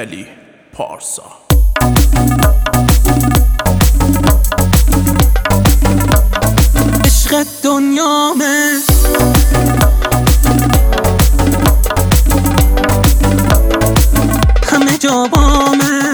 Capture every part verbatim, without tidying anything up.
علی پارسا. عشق دنیامه همه جا بامه،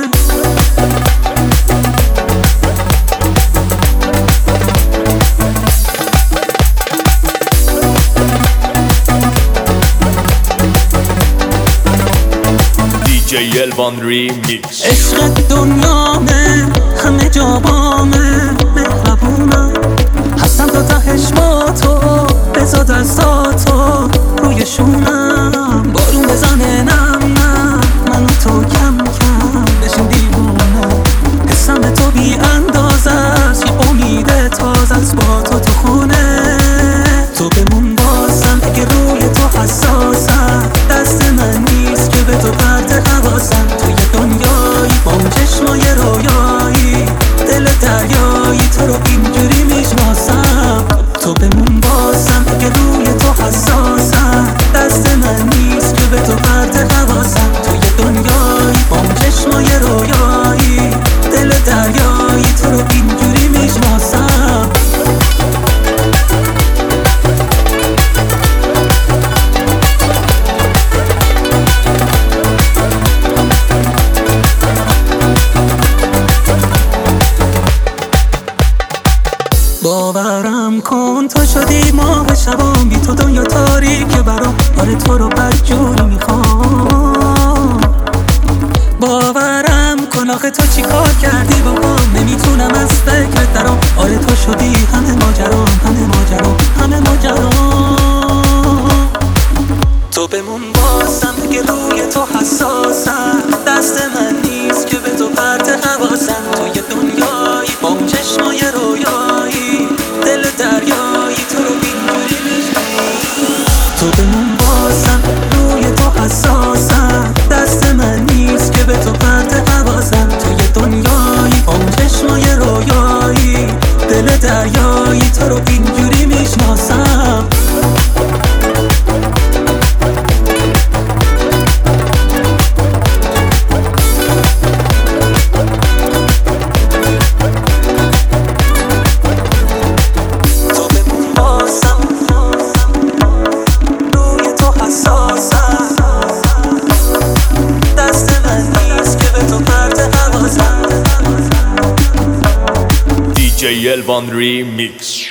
دی الوان ریمیکس. عشق دنیامه همه جا بامه، مهربونم هستم تا تهش با تو، بذار دستاتو روی شونم، بارون بزنه نم نم منو تو کم کم بشین دیوونه، حسم تو بی اندازه است، یه امید تازه است با تو تو خونه، تو بمون بازم اگه روی تو حساسم، دست من نیست که به تو پرت حواسم، تو یه دنیایی با اون چشمای رویایی، دل دریایی تو رو اینجوری میشناسم، تو بمون بازم اگه روی تو حساسم، دست من نیست که به تو پرت حواسم، تو یه دنیایی با اون چشمای رویایی، دل دریایی تو رو اینجوری میشناسم. باورم کن تو شدی ماه شبام، بی تو دنیا تاریکه برام، آره تو رو بدجوری میخوام، باورم کن آخه تو چی کار کردی با هم، نمیتونم از فکرت درام، آره تو شدی همه ماجرام همه ماجرام همه ماجرام، تو بمون بازم اگه روی تو حساسم، دست من نیست که به تو پرت حواسم، تو یه دنیایی با اون چشمای رویایی، دل دریایی تو رو اینجوری میشناسم، تو بمون بازم روی تو حساسم، دست من نیست که به تو پرت حواسم، تو یه دنیایی با اون چشمای رویایی، دل دریایی تو رو اینجوری میشناسم. دی الوان ریمیکس.